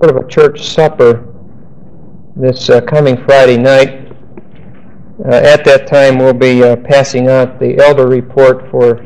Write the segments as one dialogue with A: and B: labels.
A: sort of a church supper this coming Friday night. At that time, we'll be passing out the elder report for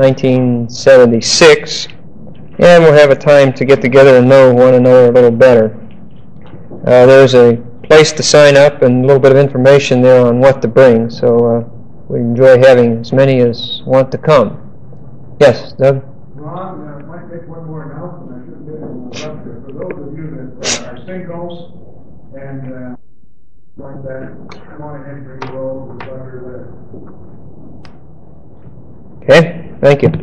A: 1976, and we'll have a time to get together and know one another a little better. There's a place to sign up and a little bit of information there on what to bring, so we enjoy having as many as want to come. Yes, Doug?
B: Ron, I might make one more announcement. I shouldn't get interrupted. For those of you that are singles and like that, come on and enter the roll with Dr. Letter.
A: Okay, thank you.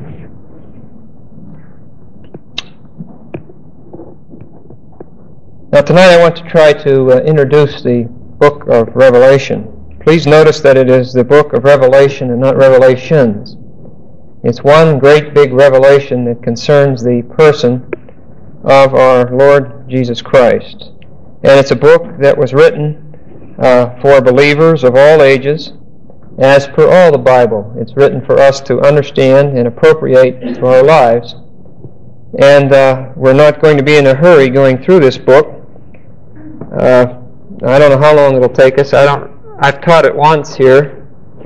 A: Now tonight I want to try to introduce the book of Revelation. Please notice that it is the book of Revelation and not Revelations. It's one great big revelation that concerns the person of our Lord Jesus Christ. And it's a book that was written for believers of all ages, as per all the Bible. It's written for us to understand and appropriate to our lives. And we're not going to be in a hurry going through this book. I don't know how long it'll take us. I've taught it once here.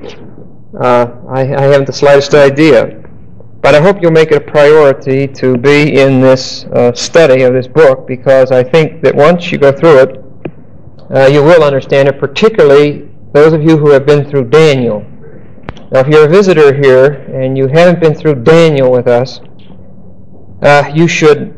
A: I haven't the slightest idea. But I hope you'll make it a priority to be in this study of this book, because I think that once you go through it, you will understand it, particularly those of you who have been through Daniel. Now, if you're a visitor here and you haven't been through Daniel with us, you should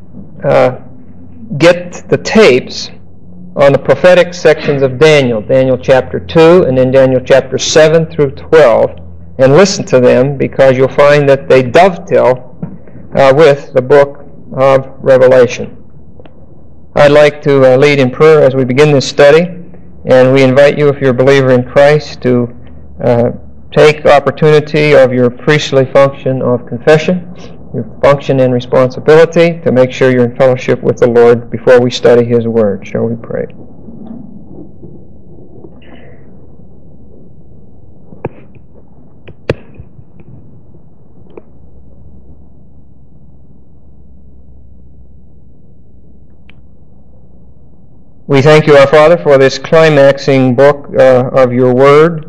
A: get the tapes on the prophetic sections of Daniel, Daniel chapter 2 and then Daniel chapter 7 through 12, and listen to them, because you'll find that they dovetail with the book of Revelation. I'd like to lead in prayer as we begin this study, and we invite you, if you're a believer in Christ, to take opportunity of your priestly function of confession, your function and responsibility to make sure you're in fellowship with the Lord before we study His Word. Shall we pray? We thank you, our Father, for this climaxing book of your Word,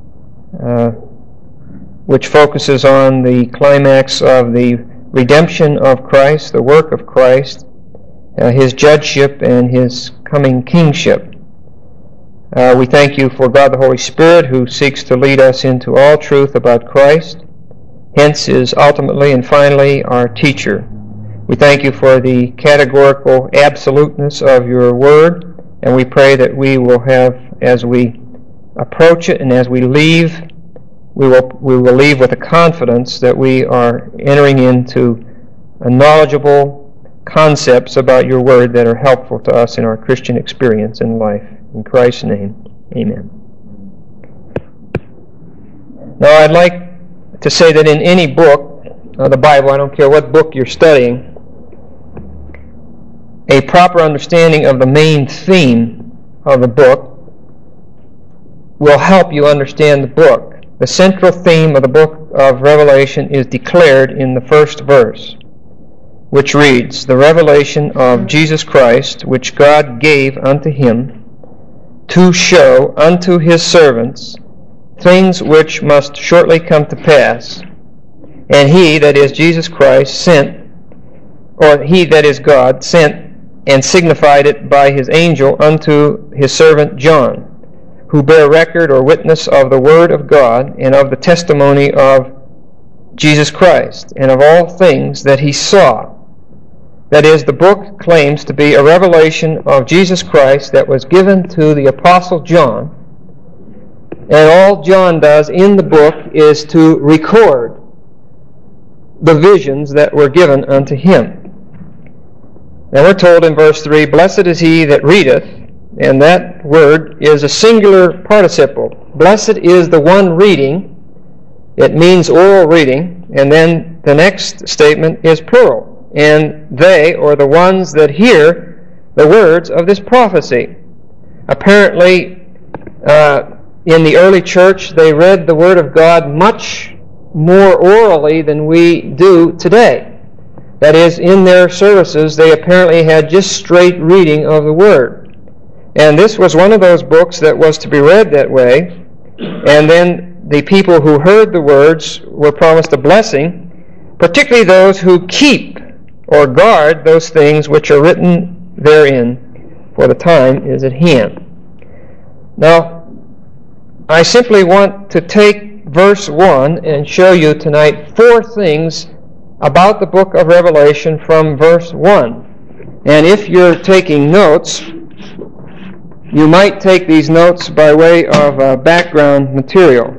A: which focuses on the climax of the redemption of Christ, the work of Christ, His judgeship, and His coming kingship. We thank you for God the Holy Spirit, who seeks to lead us into all truth about Christ, hence is ultimately and finally our teacher. We thank you for the categorical absoluteness of your Word, and we pray that we will have, as we approach it and as we leave, we will leave with a confidence that we are entering into knowledgeable concepts about your Word that are helpful to us in our Christian experience and life. In Christ's name, amen. Now, I'd like to say that in any book of the Bible, I don't care what book you're studying, a proper understanding of the main theme of the book will help you understand the book. The central theme of the book of Revelation is declared in the first verse, which reads, "The revelation of Jesus Christ, which God gave unto Him, to show unto His servants things which must shortly come to pass. And He, that is Jesus Christ, sent, or He, that is God, sent and signified it by His angel unto His servant John, who bear record or witness of the Word of God and of the testimony of Jesus Christ, and of all things that He saw." That is, the book claims to be a revelation of Jesus Christ that was given to the Apostle John, and all John does in the book is to record the visions that were given unto him. Now we're told in verse 3, "Blessed is he that readeth," and that word is a singular participle. Blessed is the one reading. It means oral reading. And then the next statement is plural. And they, or the ones that hear the words of this prophecy. Apparently, in the early church, they read the Word of God much more orally than we do today. That is, in their services, they apparently had just straight reading of the Word. And this was one of those books that was to be read that way. And then the people who heard the words were promised a blessing, particularly those who keep or guard those things which are written therein, for the time is at hand. Now, I simply want to take verse 1 and show you tonight 4 things about the book of Revelation from verse 1. And if you're taking notes, you might take these notes by way of background material.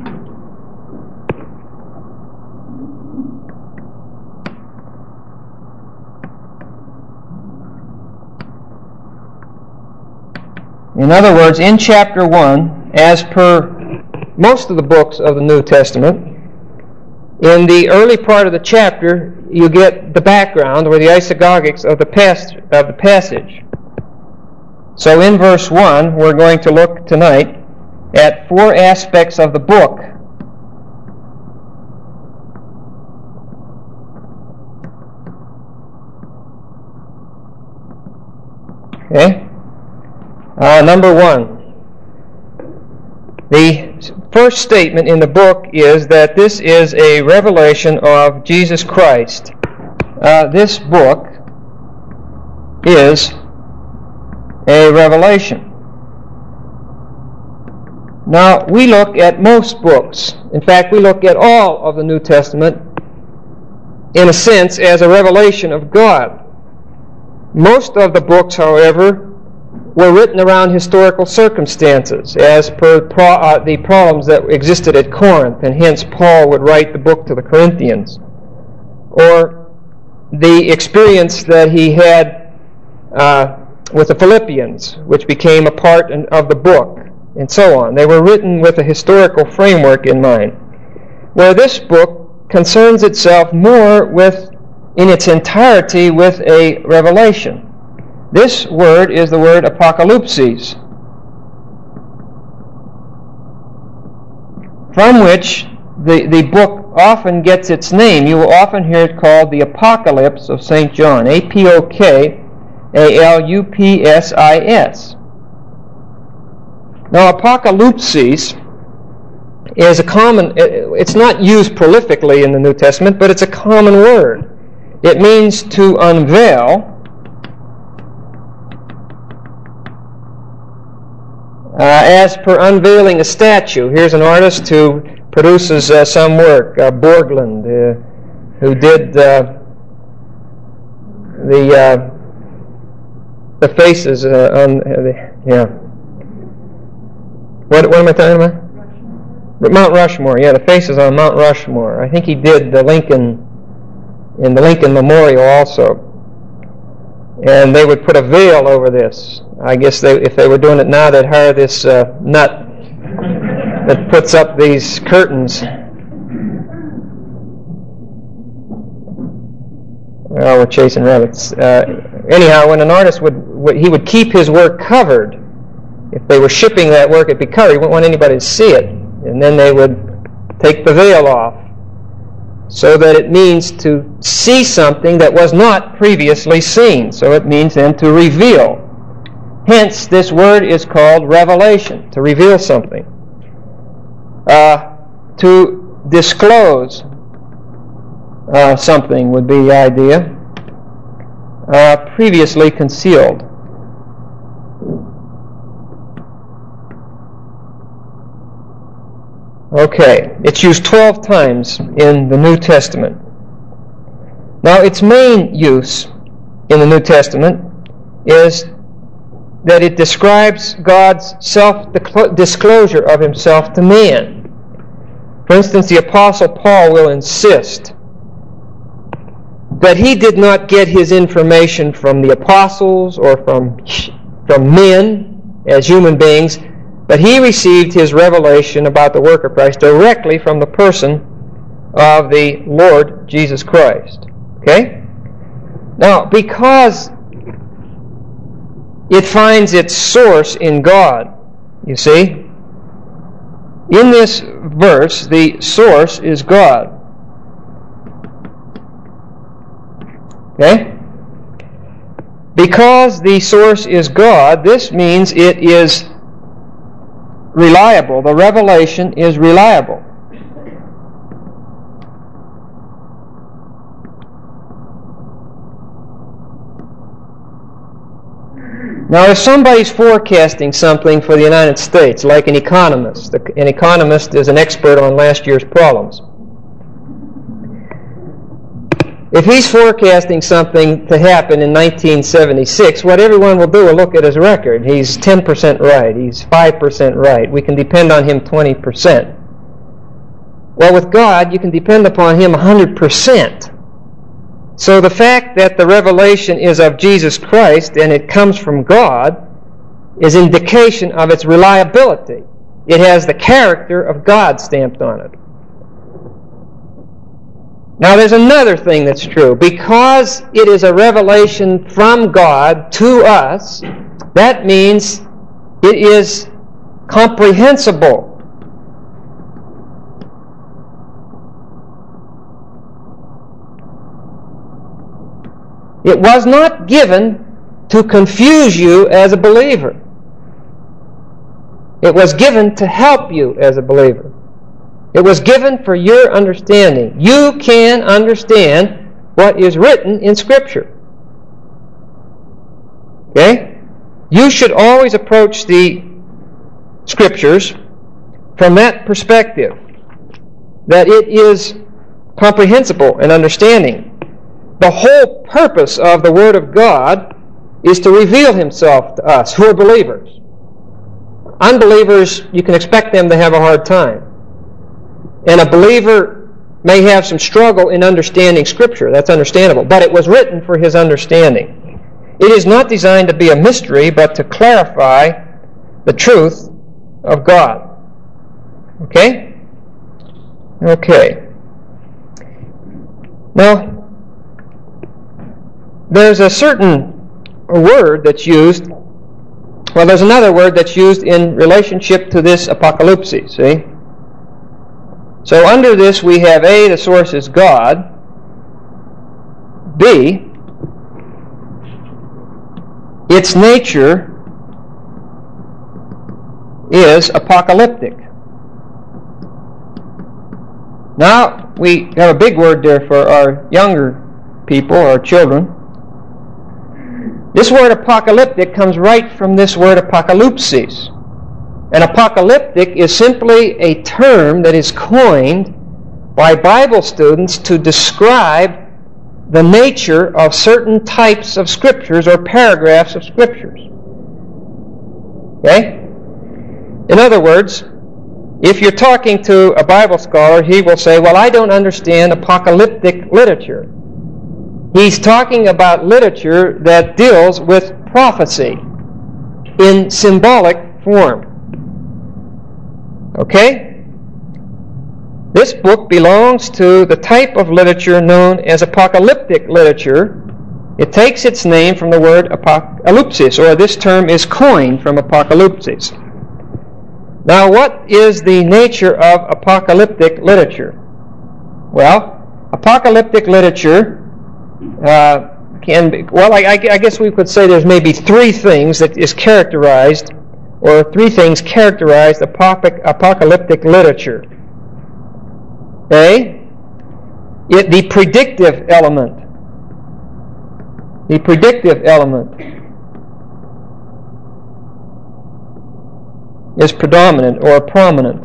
A: In other words, in chapter 1, as per most of the books of the New Testament, in the early part of the chapter, you get the background, or the isagogics of the passage. So in verse 1, we're going to look tonight at 4 aspects of the book. Okay? Number 1. The first statement in the book is that this is a revelation of Jesus Christ. This book is a revelation. Now, we look at most books. In fact, we look at all of the New Testament, in a sense, as a revelation of God. Most of the books, however, were written around historical circumstances, as per the problems that existed at Corinth, and hence Paul would write the book to the Corinthians. Or the experience that he had with the Philippians, which became a part of the book, and so on. They were written with a historical framework in mind. Where this book concerns itself more with, in its entirety, with a revelation. This word is the word apocalypsis, from which the book often gets its name. You will often hear it called the Apocalypse of St. John, Apokalupsis. Now, apocalypsis is a common, it's not used prolifically in the New Testament, but it's a common word. It means to unveil, as per unveiling a statue. Here's an artist who produces some work, Borglund, who did the faces on What am I talking about? Mount Rushmore. Yeah, the faces on Mount Rushmore. I think he did the Lincoln in the Lincoln Memorial also. And they would put a veil over this. I guess if they were doing it now, they'd hire this nut that puts up these curtains. Well, we're chasing rabbits. Anyhow, when an artist he would keep his work covered. If they were shipping that work, it'd be covered. He wouldn't want anybody to see it. And then they would take the veil off, so that it means to see something that was not previously seen. So it means then to reveal. Hence, this word is called revelation, to reveal something. To disclose something would be the idea. Previously concealed. Okay, it's used 12 times in the New Testament. Now, its main use in the New Testament is that it describes God's self-disclosure of Himself to man. For instance, the Apostle Paul will insist that he did not get his information from the apostles or from men as human beings, but he received his revelation about the work of Christ directly from the person of the Lord Jesus Christ. Okay? Now, because it finds its source in God, you see, in this verse, the source is God. Okay? Because the source is God, this means it is reliable. The revelation is reliable. Now, if somebody's forecasting something for the United States, like an economist is an expert on last year's problems. If he's forecasting something to happen in 1976, what everyone will do is look at his record. He's 10% right. He's 5% right. We can depend on him 20%. Well, with God, you can depend upon Him 100%. So the fact that the revelation is of Jesus Christ and it comes from God is indication of its reliability. It has the character of God stamped on it. Now there's another thing that's true. Because it is a revelation from God to us, that means it is comprehensible. It was not given to confuse you as a believer. It was given to help you as a believer. It was given for your understanding. You can understand what is written in Scripture. Okay? You should always approach the Scriptures from that perspective, that it is comprehensible and understanding. The whole purpose of the Word of God is to reveal Himself to us who are believers. Unbelievers, you can expect them to have a hard time. And a believer may have some struggle in understanding Scripture. That's understandable. But it was written for his understanding. It is not designed to be a mystery, but to clarify the truth of God. Okay? Okay. Now, there's a certain word that's used. Well, there's another word that's used in relationship to this apocalypse, see? So under this we have A, the source is God. B, its nature is apocalyptic. Now, we have a big word there for our younger people, our children. This word apocalyptic comes right from this word apocalypsis. And apocalyptic is simply a term that is coined by Bible students to describe the nature of certain types of Scriptures or paragraphs of Scriptures. Okay? In other words, if you're talking to a Bible scholar, he will say, well, I don't understand apocalyptic literature. He's talking about literature that deals with prophecy in symbolic form. Okay? This book belongs to the type of literature known as apocalyptic literature. It takes its name from the word apocalypsis, or this term is coined from apocalypsis. Now, what is the nature of apocalyptic literature? Well, apocalyptic literature can be, well, I guess we could say there's maybe three things that is characterized, or three things characterize apocalyptic literature. A, the predictive element. The predictive element is predominant or prominent.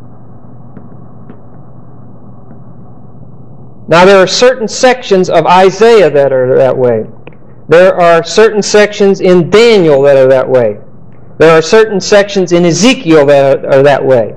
A: Now, there are certain sections of Isaiah that are that way. There are certain sections in Daniel that are that way. There are certain sections in Ezekiel that are that way.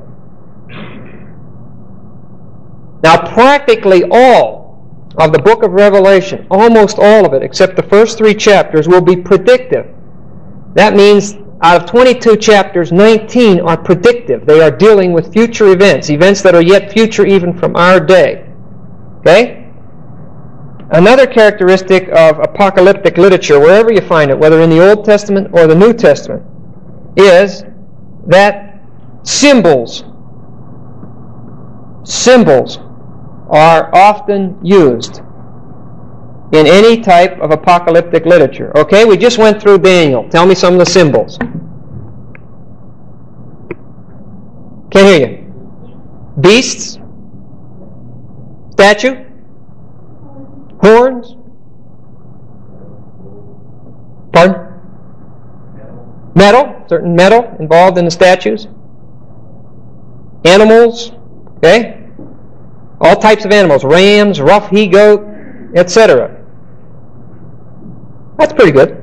A: Now, practically all of the book of Revelation, almost all of it, except the first 3 chapters, will be predictive. That means out of 22 chapters, 19 are predictive. They are dealing with future events, events that are yet future even from our day. Okay? Another characteristic of apocalyptic literature, wherever you find it, whether in the Old Testament or the New Testament, is that symbols are often used. in any type of apocalyptic literature. Okay, we just went through Daniel. Tell me some of the symbols. Can't hear you. Beasts? Statue? Horns? Pardon? Metal, certain metal involved in the statues. Animals, okay? All types of animals, rams, rough he-goat, etc. That's pretty good.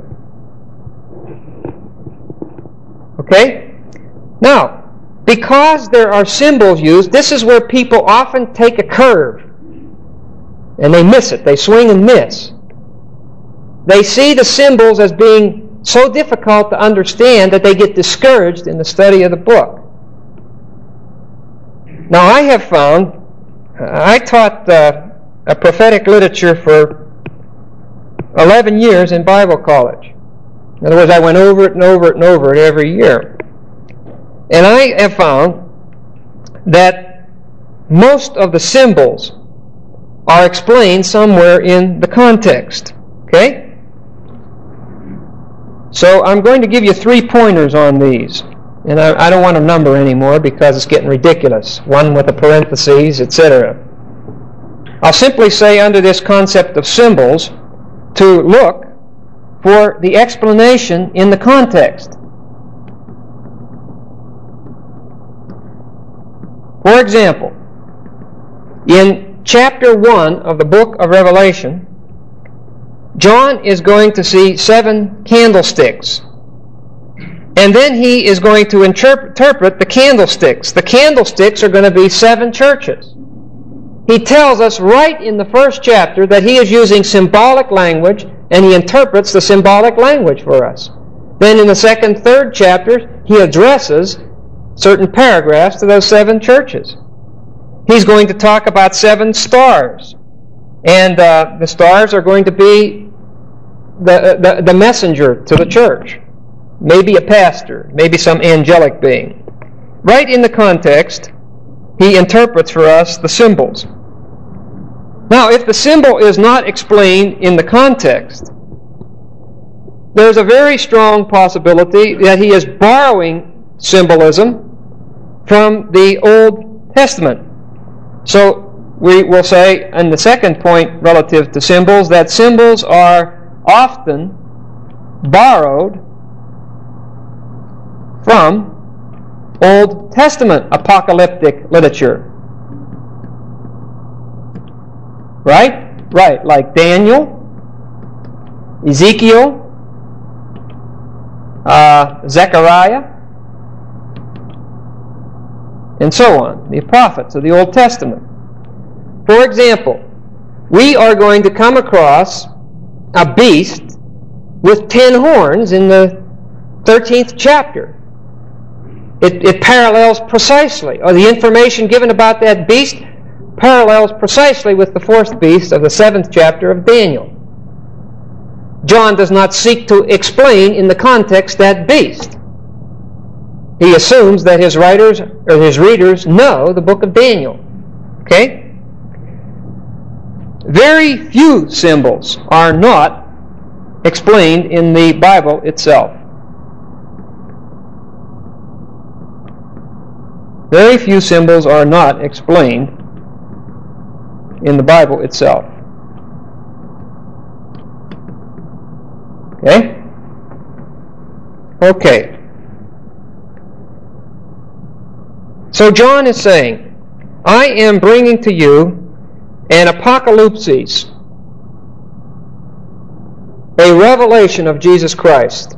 A: Okay? Now, because there are symbols used, this is where people often take a curve and they miss it. They swing and miss. They see the symbols as being so difficult to understand that they get discouraged in the study of the book. Now, I have found, I taught a prophetic literature for 11 years in Bible college. In other words, I went over it and over it and over it every year. And I have found that most of the symbols are explained somewhere in the context. Okay? So I'm going to give you 3 pointers on these. And I don't want to number anymore because it's getting ridiculous. One with a parentheses, etc. I'll simply say under this concept of symbols to look for the explanation in the context. For example, in chapter 1 of the book of Revelation, John is going to see 7 candlesticks. And then he is going to interpret the candlesticks. The candlesticks are going to be 7 churches. He tells us right in the first chapter that he is using symbolic language, and he interprets the symbolic language for us. Then in the 2nd, 3rd chapters, he addresses certain paragraphs to those 7 churches. He's going to talk about 7 stars. And the stars are going to be the messenger to the church. Maybe a pastor, maybe some angelic being. Right in the context, he interprets for us the symbols. Now, if the symbol is not explained in the context, there's a very strong possibility that he is borrowing symbolism from the Old Testament. So we will say in the second point relative to symbols that symbols are often borrowed from Old Testament apocalyptic literature. Right? Right. Like Daniel, Ezekiel, Zechariah, and so on. The prophets of the Old Testament. For example, we are going to come across a beast with 10 horns in the 13th chapter. It parallels precisely, or the information given about that beast parallels precisely with the 4th beast of the 7th chapter of Daniel. John does not seek to explain in the context that beast. He assumes that his writers or his readers know the book of Daniel. Okay? Very few symbols are not explained in the Bible itself. Very few symbols are not explained in the Bible itself. Okay? Okay. So John is saying, I am bringing to you an apocalypsis, a revelation of Jesus Christ.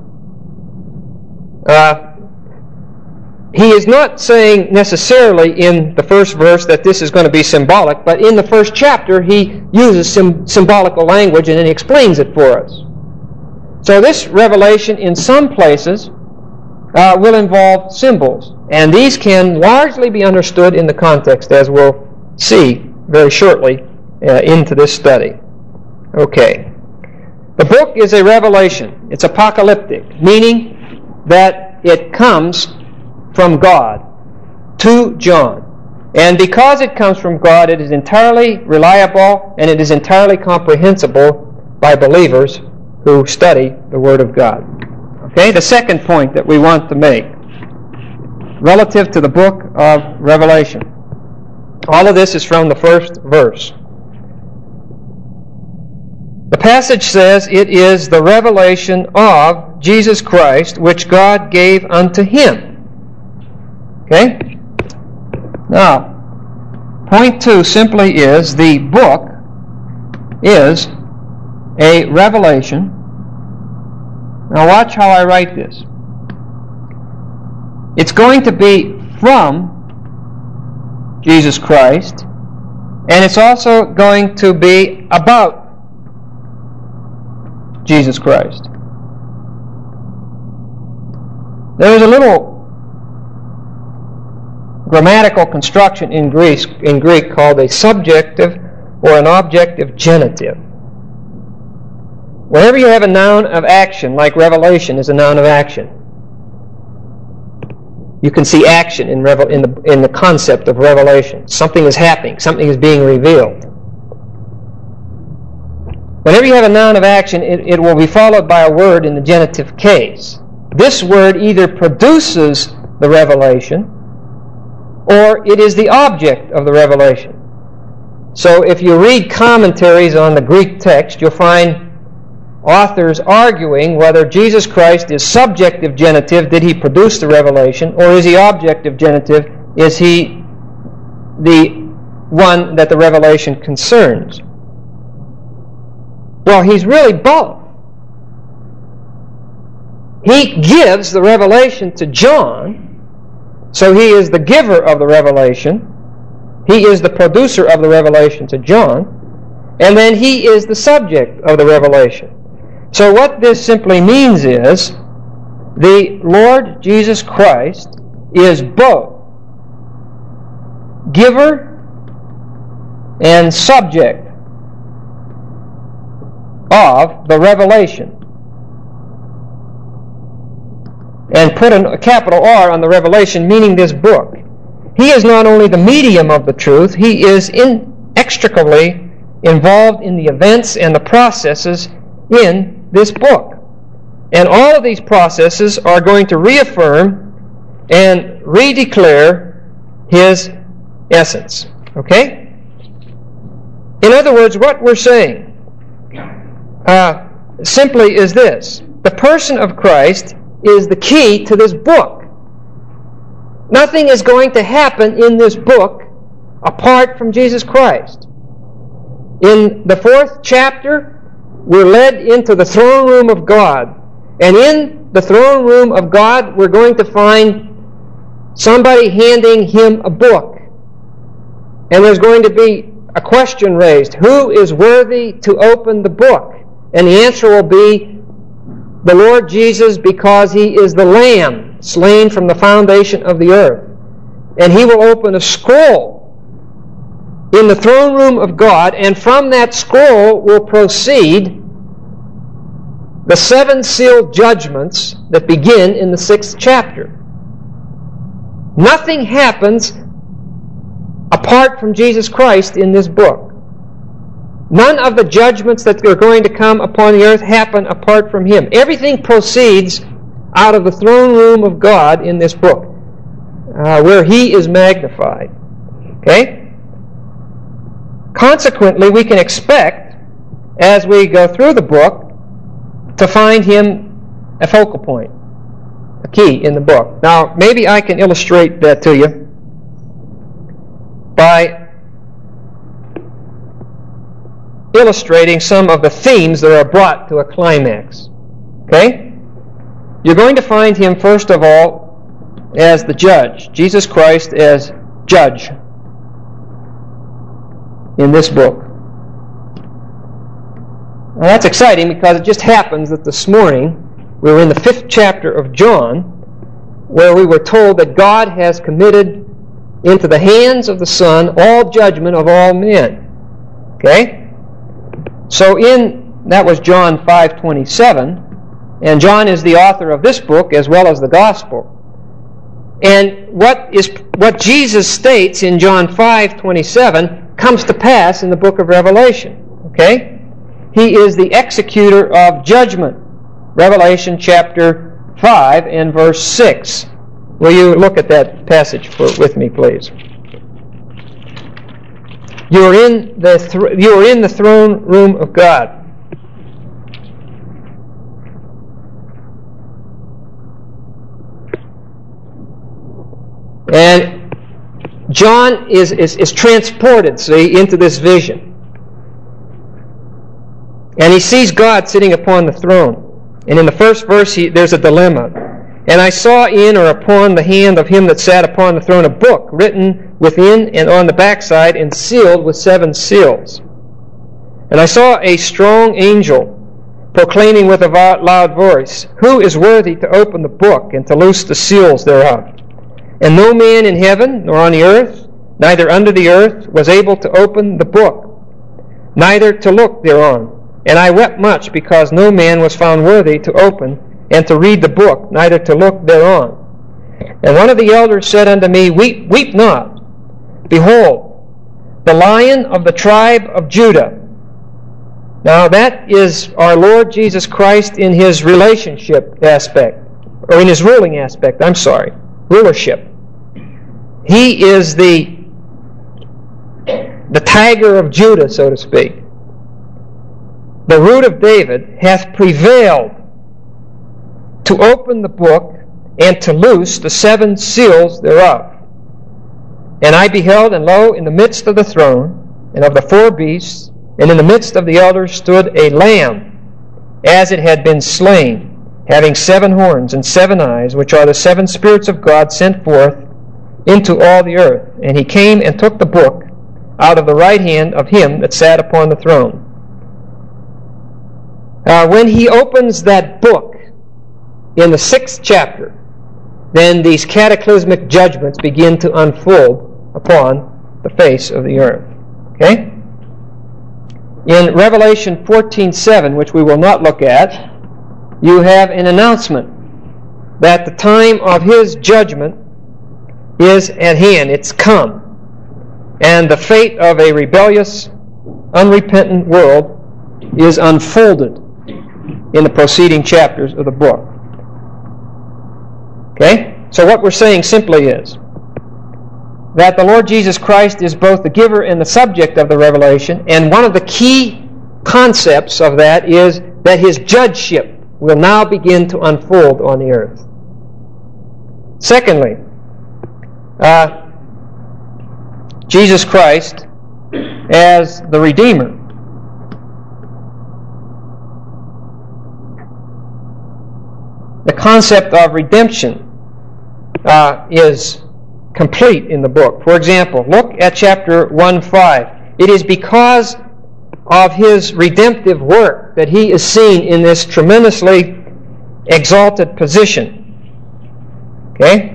A: He is not saying necessarily in the first verse that this is going to be symbolic, but in the first chapter he uses symbolical language and then he explains it for us. So this revelation in some places will involve symbols, and these can largely be understood in the context, as we'll see very shortly into this study. Okay. The book is a revelation. It's apocalyptic, meaning that it comes from God to John. And because it comes from God, it is entirely reliable and it is entirely comprehensible by believers who study the Word of God. Okay, the second point that we want to make relative to the book of Revelation. All of this is from the first verse. The passage says it is the revelation of Jesus Christ which God gave unto Him. Okay? Now, point 2 simply is the book is a revelation. Now watch how I write this. It's going to be from Jesus Christ, and it's also going to be about Jesus Christ. There is a little grammatical construction in Greek called a subjective or an objective genitive. Whenever you have a noun of action, like revelation is a noun of action, you can see action in the concept of revelation. Something is happening. Something is being revealed. Whenever you have a noun of action, it will be followed by a word in the genitive case. This word either produces the revelation or it is the object of the revelation. So if you read commentaries on the Greek text, you'll find authors arguing whether Jesus Christ is subjective genitive, did He produce the revelation, or is He objective genitive, is He the one that the revelation concerns? Well, He's really both. He gives the revelation to John, so He is the giver of the revelation. He is the producer of the revelation to John, and then He is the subject of the revelation. So what this simply means is the Lord Jesus Christ is both giver and subject of the revelation. And put a capital R on the revelation, meaning this book. He is not only the medium of the truth, He is inextricably involved in the events and the processes in this book. And all of these processes are going to reaffirm and redeclare His essence. Okay? In other words, what we're saying simply is this. The person of Christ is the key to this book. Nothing is going to happen in this book apart from Jesus Christ. In the 4th chapter, we're led into the throne room of God. And in the throne room of God, we're going to find somebody handing Him a book. And there's going to be a question raised. Who is worthy to open the book? And the answer will be the Lord Jesus, because He is the Lamb slain from the foundation of the earth. And He will open a scroll in the throne room of God, and from that scroll will proceed the 7 sealed judgments that begin in the 6th chapter. Nothing happens apart from Jesus Christ in this book. None of the judgments that are going to come upon the earth happen apart from Him. Everything proceeds out of the throne room of God in this book, where He is magnified. Okay? Consequently, we can expect, as we go through the book, to find Him a focal point, a key in the book. Now, maybe I can illustrate that to you by illustrating some of the themes that are brought to a climax. Okay? You're going to find Him, first of all, as the judge. Jesus Christ as judge in this book. Now that's exciting because it just happens that this morning we were in the 5th chapter of John, where we were told that God has committed into the hands of the Son all judgment of all men. Okay? So that was John 5:27, and John is the author of this book as well as the Gospel. And what Jesus states in John 5:27 comes to pass in the book of Revelation. Okay? He is the executor of judgment. Revelation chapter 5 and verse 6. Will you look at that passage with me, please? You are in the throne room of God. And John is transported, see, into this vision. And he sees God sitting upon the throne. And in the first verse, there's a dilemma. And I saw in or upon the hand of him that sat upon the throne a book written within and on the backside and sealed with 7 seals. And I saw a strong angel proclaiming with a loud voice, Who is worthy to open the book and to loose the seals thereof? And no man in heaven, nor on the earth, neither under the earth, was able to open the book, neither to look thereon. And I wept much, because no man was found worthy to open and to read the book, neither to look thereon. And one of the elders said unto me, Weep not. Behold, the Lion of the tribe of Judah. Now that is our Lord Jesus Christ in His relationship aspect, or in His ruling aspect, rulership. He is the tiger of Judah, so to speak. The root of David hath prevailed to open the book and to loose the 7 seals thereof. And I beheld, and lo, in the midst of the throne, and of the 4 beasts, and in the midst of the elders stood a lamb, as it had been slain, having 7 horns and 7 eyes, which are the 7 spirits of God sent forth into all the earth. And he came and took the book out of the right hand of him that sat upon the throne. When he opens that book in the 6th chapter, then these cataclysmic judgments begin to unfold upon the face of the earth. Okay? In Revelation 14:7, which we will not look at, you have an announcement that the time of his judgment is at hand. It's come. And the fate of a rebellious, unrepentant world is unfolded in the preceding chapters of the book. Okay? So what we're saying simply is that the Lord Jesus Christ is both the giver and the subject of the revelation, and one of the key concepts of that is that His judgeship will now begin to unfold on the earth. Secondly, Jesus Christ as the Redeemer. The concept of redemption is complete in the book. For example, look at chapter 1:5. It is because of His redemptive work that He is seen in this tremendously exalted position. Okay?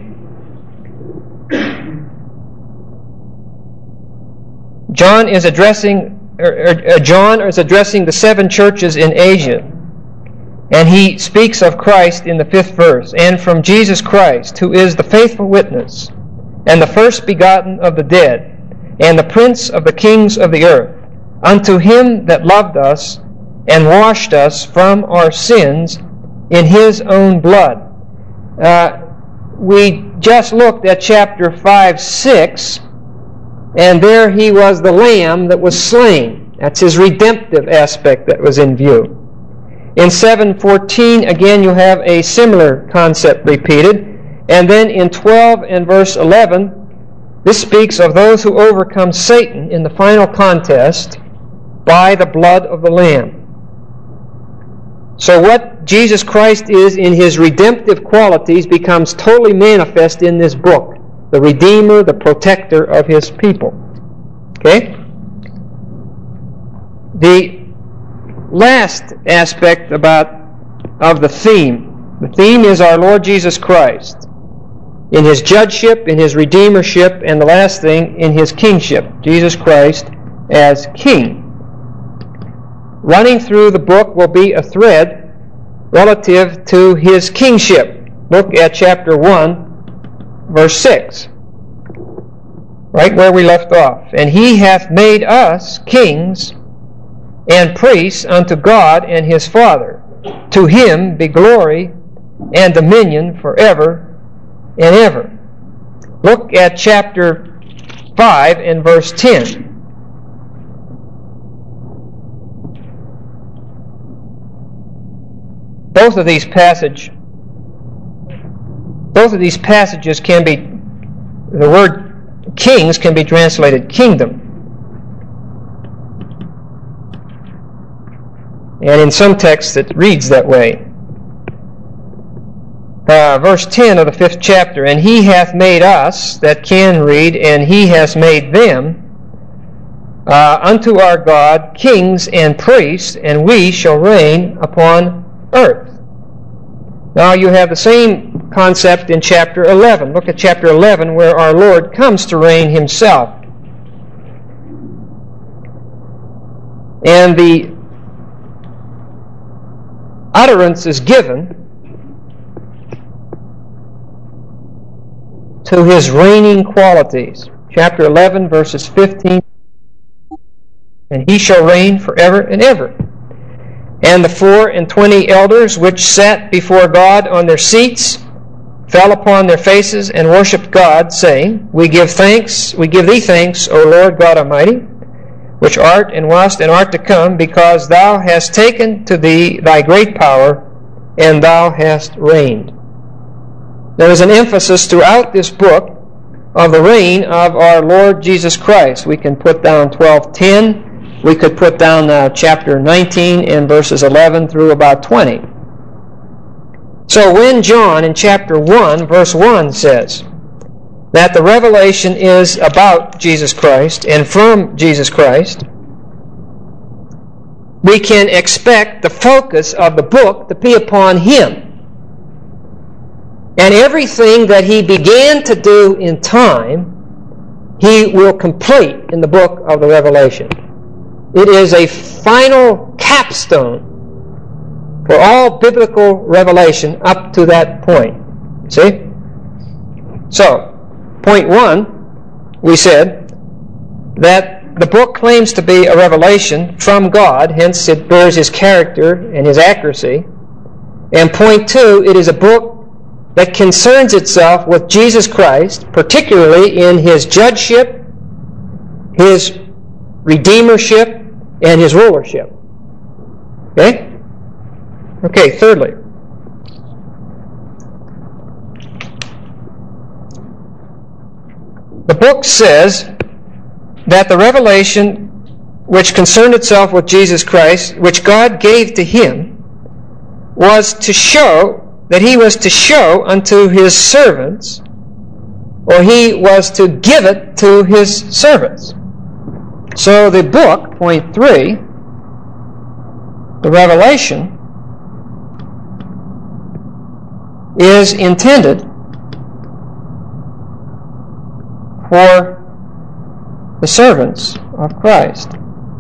A: John is addressing the 7 churches in Asia. And he speaks of Christ in the 5th verse, and from Jesus Christ, who is the faithful witness, and the first begotten of the dead, and the prince of the kings of the earth, unto him that loved us, and washed us from our sins in His own blood. We just looked at chapter 5:6, and there He was the lamb that was slain. That's His redemptive aspect that was in view. In 7:14, again, you have a similar concept repeated. And then in 12 and verse 11, this speaks of those who overcome Satan in the final contest by the blood of the Lamb. So what Jesus Christ is in His redemptive qualities becomes totally manifest in this book. The Redeemer, the protector of His people. Okay? The last aspect of the theme. The theme is our Lord Jesus Christ in His judgeship, in His redeemership, and the last thing, in His kingship. Jesus Christ as King. Running through the book will be a thread relative to His kingship. Look at chapter 1, verse 6. Right where we left off. And He hath made us kings and priests unto God and his Father. To him be glory and dominion forever and ever. Look at chapter 5 and verse 10. Both of these passages can be, the word kings can be translated kingdom. And in some texts it reads that way. Verse 10 of the 5th chapter, and he hath made us, that can read, and he has made them, unto our God kings and priests, and we shall reign upon earth. Now you have the same concept in chapter 11. Look at chapter 11 where our Lord comes to reign himself. And the utterance is given to his reigning qualities. Chapter 11 verses 15. And he shall reign forever and ever. And the 24 elders which sat before God on their seats fell upon their faces and worshipped God, saying, We give thee thanks, O Lord God Almighty, which art and wast and art to come, because thou hast taken to thee thy great power, and thou hast reigned. There is an emphasis throughout this book of the reign of our Lord Jesus Christ. We can put down 12:10. We could put down chapter 19 and verses 11 through about 20. So when John in chapter 1, verse 1 says that the revelation is about Jesus Christ and from Jesus Christ, we can expect the focus of the book to be upon him. And everything that he began to do in time, he will complete in the book of the Revelation. It is a final capstone for all biblical revelation up to that point. See? So, point 1, we said that the book claims to be a revelation from God, hence it bears his character and his accuracy. And point 2, it is a book that concerns itself with Jesus Christ, particularly in his judgeship, his redeemership, and his rulership. Okay? Okay, thirdly. The book says that the revelation which concerned itself with Jesus Christ, which God gave to him, was to show that he was to show unto his servants, or he was to give it to his servants. So the book, point 3, the revelation, is intended for the servants of Christ.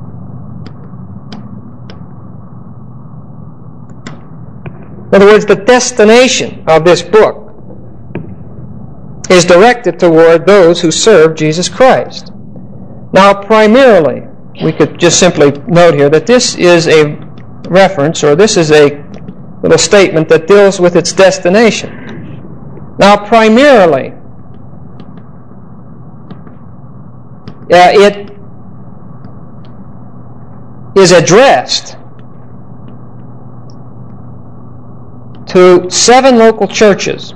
A: In other words, the destination of this book is directed toward those who serve Jesus Christ. Now, primarily, we could just simply note here that this is a reference, or this is a little statement that deals with its destination. Now, primarily, it is addressed to 7 local churches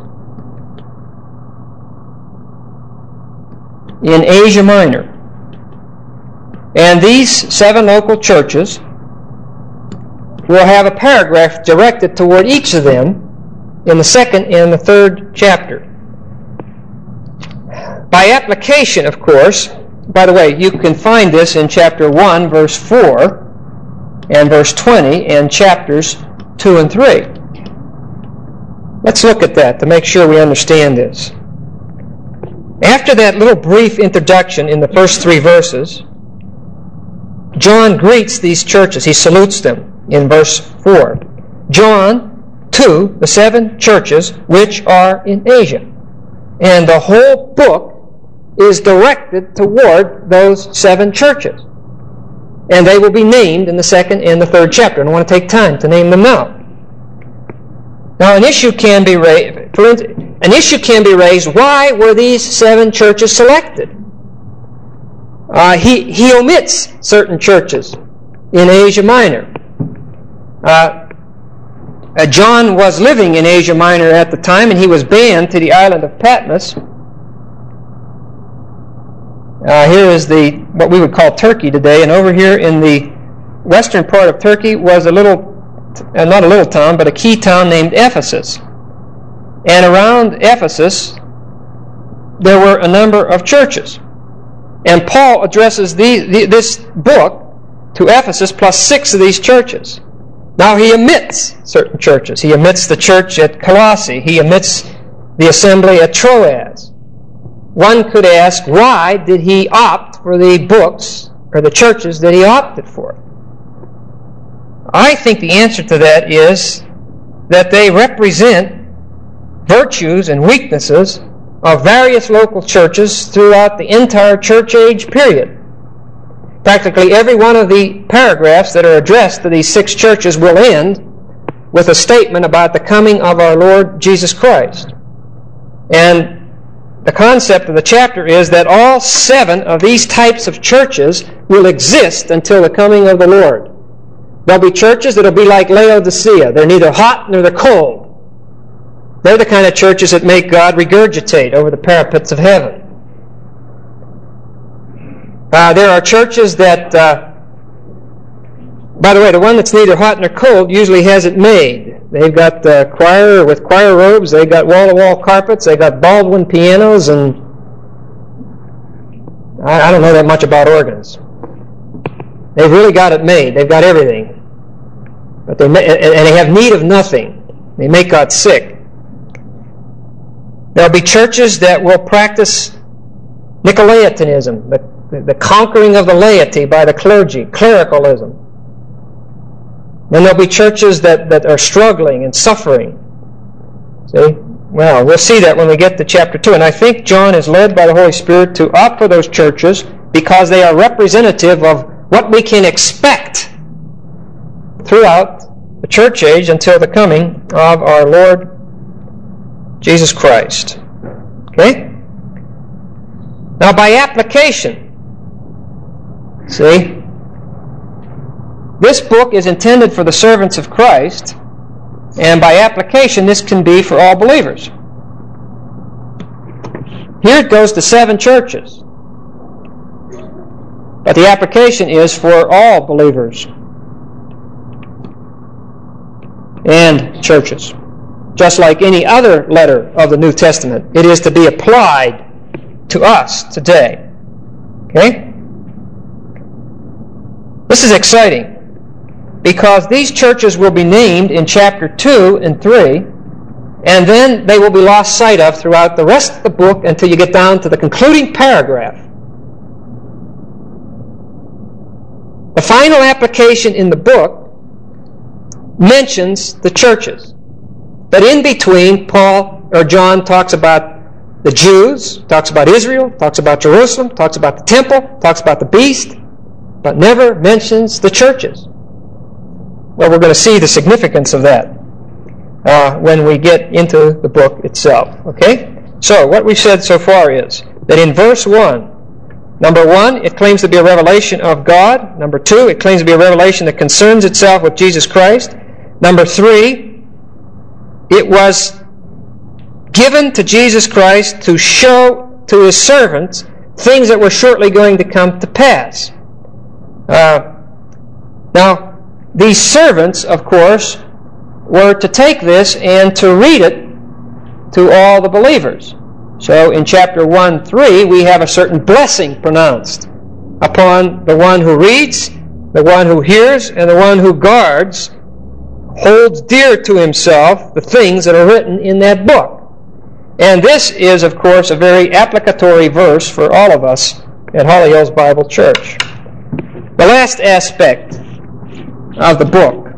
A: in Asia Minor. And these 7 local churches will have a paragraph directed toward each of them in the 2nd and the 3rd chapter. By application, of course, by the way, you can find this in chapter 1, verse 4, and verse 20, and chapters 2 and 3. Let's look at that to make sure we understand this. After that little brief introduction in the first 3 verses, John greets these churches. He salutes them in verse 4. John to the 7 churches which are in Asia. And the whole book is directed toward those 7 churches. And they will be named in the 2nd and the 3rd chapter. I don't want to take time to name them now. Now, an issue can be raised. Why were these 7 churches selected? He omits certain churches in Asia Minor. John was living in Asia Minor at the time, and he was banned to the island of Patmos. Here is what we would call Turkey today, and over here in the western part of Turkey was not a little town, but a key town named Ephesus. And around Ephesus, there were a number of churches. And Paul addresses this book to Ephesus plus 6 of these churches. Now he omits certain churches. He omits the church at Colossae. He omits the assembly at Troas. One could ask, why did he opt for the books or the churches that he opted for? I think the answer to that is that they represent virtues and weaknesses of various local churches throughout the entire church age period. Practically every one of the paragraphs that are addressed to these 6 churches will end with a statement about the coming of our Lord Jesus Christ. And the concept of the chapter is that all 7 of these types of churches will exist until the coming of the Lord. There'll be churches that will be like Laodicea. They're neither hot nor they're cold. They're the kind of churches that make God regurgitate over the parapets of heaven. There are churches that, by the way, the one that's neither hot nor cold usually has it made. They've got choir with choir robes, they've got wall-to-wall carpets, they've got Baldwin pianos, and I don't know that much about organs. They've really got it made. They've got everything. But they have need of nothing. They make God sick. There'll be churches that will practice Nicolaitanism, the conquering of the laity by the clergy, clericalism. Then there'll be churches that are struggling and suffering. See? Well, we'll see that when we get to chapter 2. And I think John is led by the Holy Spirit to opt for those churches because they are representative of what we can expect throughout the church age until the coming of our Lord Jesus Christ. Okay? Now, by application, see, this book is intended for the servants of Christ, and by application, this can be for all believers. Here it goes to 7 churches, but the application is for all believers and churches. Just like any other letter of the New Testament, it is to be applied to us today. Okay? This is exciting because these churches will be named in chapter 2 and 3, and then they will be lost sight of throughout the rest of the book until you get down to the concluding paragraph. The final application in the book mentions the churches. But in between, John talks about the Jews, talks about Israel, talks about Jerusalem, talks about the temple, talks about the beast, but never mentions the churches. Well, we're going to see the significance of that when we get into the book itself. Okay? So, what we've said so far is that in verse 1, number 1, it claims to be a revelation of God. Number 2, it claims to be a revelation that concerns itself with Jesus Christ. Number 3, it was given to Jesus Christ to show to His servants things that were shortly going to come to pass. Now, these servants, of course, were to take this and to read it to all the believers. So in chapter 1:3, we have a certain blessing pronounced upon the one who reads, the one who hears, and the one who guards, holds dear to himself the things that are written in that book. And this is, of course, a very applicatory verse for all of us at Holly Hills Bible Church. The last aspect of the book,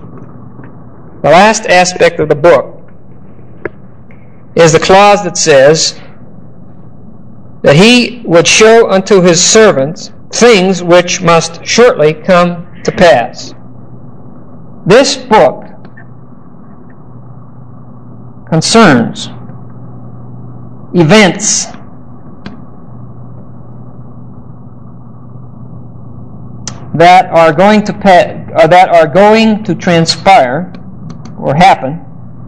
A: is the clause that says that He would show unto His servants things which must shortly come to pass. This book concerns events that are going to transpire or happen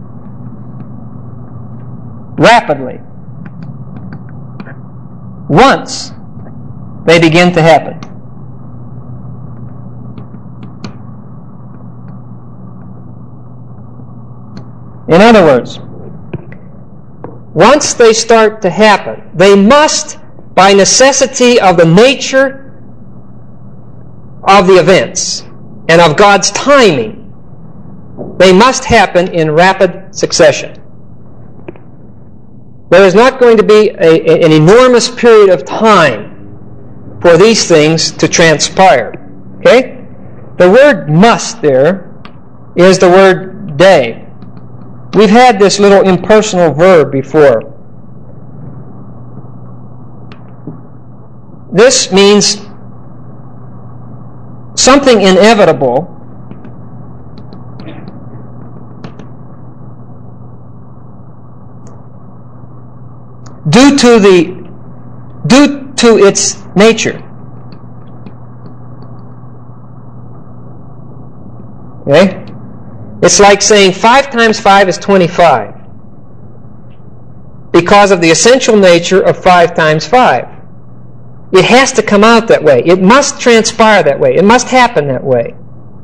A: rapidly once they begin to happen. In other words, once they start to happen, they must, by necessity of the nature of the events and of God's timing, they must happen in rapid succession. There is not going to be an enormous period of time for these things to transpire. Okay? The word must there is the word day. We've had this little impersonal verb before. This means something inevitable due to its nature. Okay? It's like saying 5 times 5 is 25 because of the essential nature of 5 times 5. It has to come out that way. It must transpire that way. It must happen that way.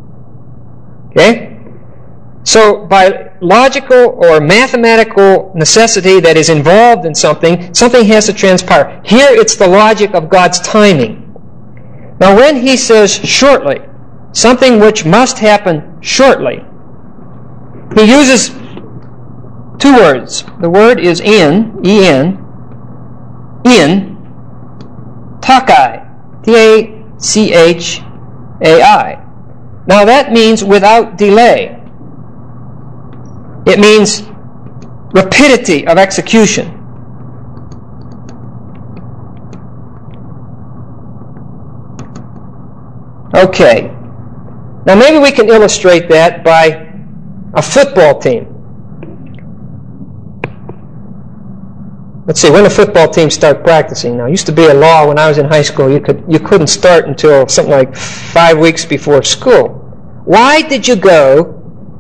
A: Okay? So by logical or mathematical necessity that is involved in something, something has to transpire. Here it's the logic of God's timing. Now when he says shortly, something which must happen shortly, he uses 2 words. The word is in, E-N, Takai, T-A-C-H-A-I. Now that means without delay. It means rapidity of execution. Okay. Now maybe we can illustrate that by a football team. Let's see, when a football team start practicing. Now, it used to be a law when I was in high school, you couldn't start until something like 5 weeks before school. Why did you go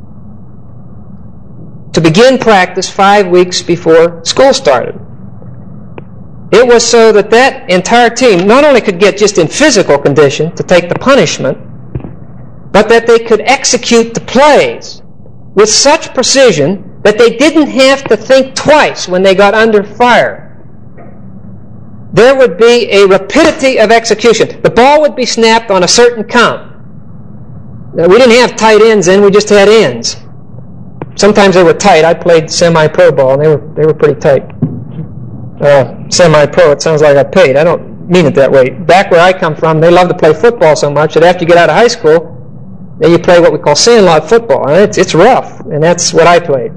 A: to begin practice 5 weeks before school started? It was so that that entire team not only could get just in physical condition to take the punishment, but that they could execute the plays with such precision that they didn't have to think twice when they got under fire. There would be a rapidity of execution. The ball would be snapped on a certain count. Now, we didn't have tight ends then, we just had ends. Sometimes they were tight. I played semi-pro ball, and they were pretty tight. Semi-pro, it sounds like I paid. I don't mean it that way. Back where I come from, they love to play football so much that after you get out of high school, then you play what we call sandlot football. And it's rough, and that's what I played.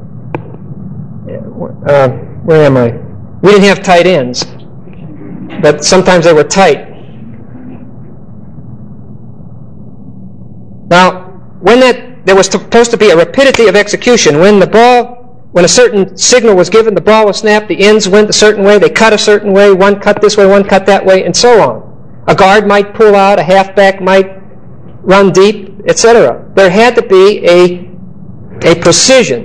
A: Where am I? We didn't have tight ends, but sometimes they were tight. Now, when there was supposed to be a rapidity of execution, when a certain signal was given, the ball was snapped, the ends went a certain way, they cut a certain way, one cut this way, one cut that way, and so on. A guard might pull out, a halfback might run deep, etc. There had to be a precision,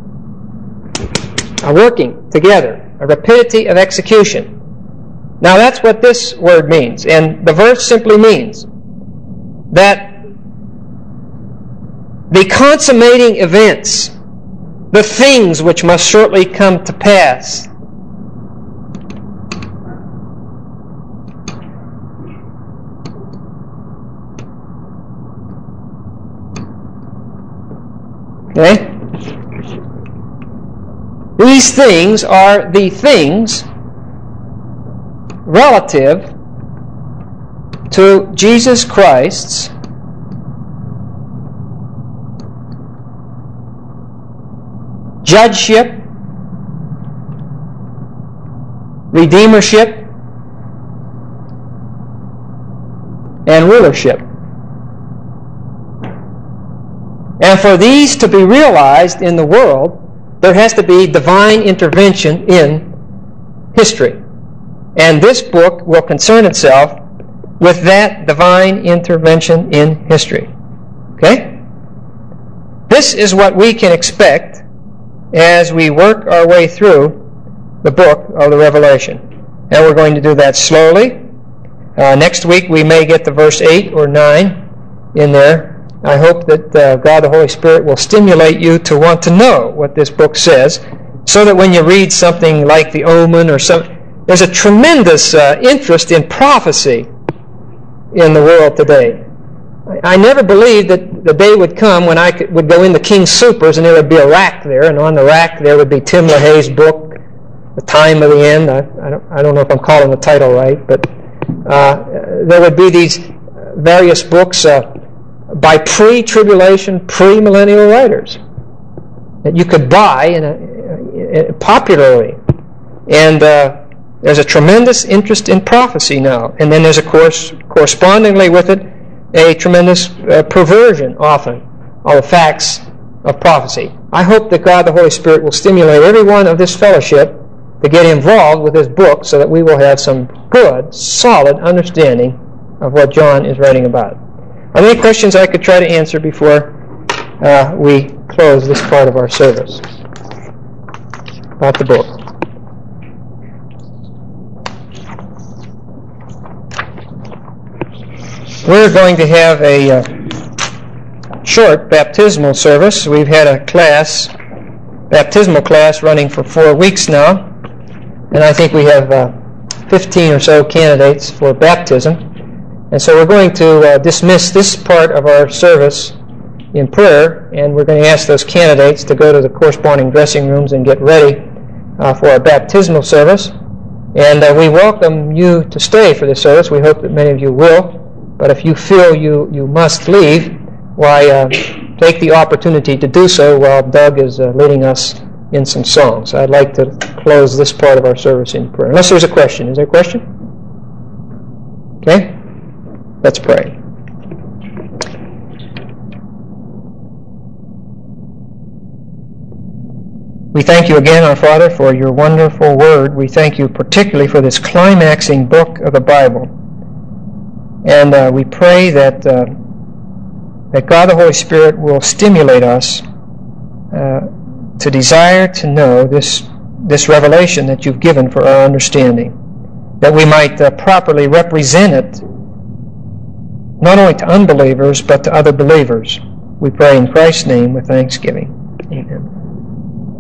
A: a working together, a rapidity of execution. Now that's what this word means, and the verse simply means that the consummating events, the things which must shortly come to pass, okay? These things are the things relative to Jesus Christ's judgeship, redeemership, and rulership. And for these to be realized in the world, there has to be divine intervention in history. And this book will concern itself with that divine intervention in history. Okay? This is what we can expect as we work our way through the book of the Revelation. And we're going to do that slowly. Next week we may get to verse 8 or 9 in there. I hope that God the Holy Spirit will stimulate you to want to know what this book says, so that when you read something like the Omen or something, there's a tremendous interest in prophecy in the world today. I never believed that the day would come when I would go into King Soopers and there would be a rack there, and on the rack there would be Tim LaHaye's book, The Time of the End. I don't know if I'm calling the title right, but there would be these various books by pre-tribulation, pre-millennial writers that you could buy popularly. And there's a tremendous interest in prophecy now. And then there's, of course, correspondingly with it, a tremendous perversion, often, of the facts of prophecy. I hope that God the Holy Spirit will stimulate everyone of this fellowship to get involved with this book so that we will have some good, solid understanding of what John is writing about. Are there any questions I could try to answer before we close this part of our service about the book? We're going to have a short baptismal service. We've had a baptismal class running for 4 weeks now, and I think we have 15 or so candidates for baptism. And so we're going to dismiss this part of our service in prayer, and we're going to ask those candidates to go to the corresponding dressing rooms and get ready for our baptismal service. And we welcome you to stay for this service. We hope that many of you will. But if you feel you must leave, why, take the opportunity to do so while Doug is leading us in some songs. I'd like to close this part of our service in prayer. Unless there's a question. Is there a question? Okay? Let's pray. We thank you again, our Father, for your wonderful word. We thank you particularly for this climaxing book of the Bible. And we pray that God the Holy Spirit will stimulate us to desire to know this revelation that you've given for our understanding, that we might properly represent it not only to unbelievers, but to other believers. We pray in Christ's name with thanksgiving.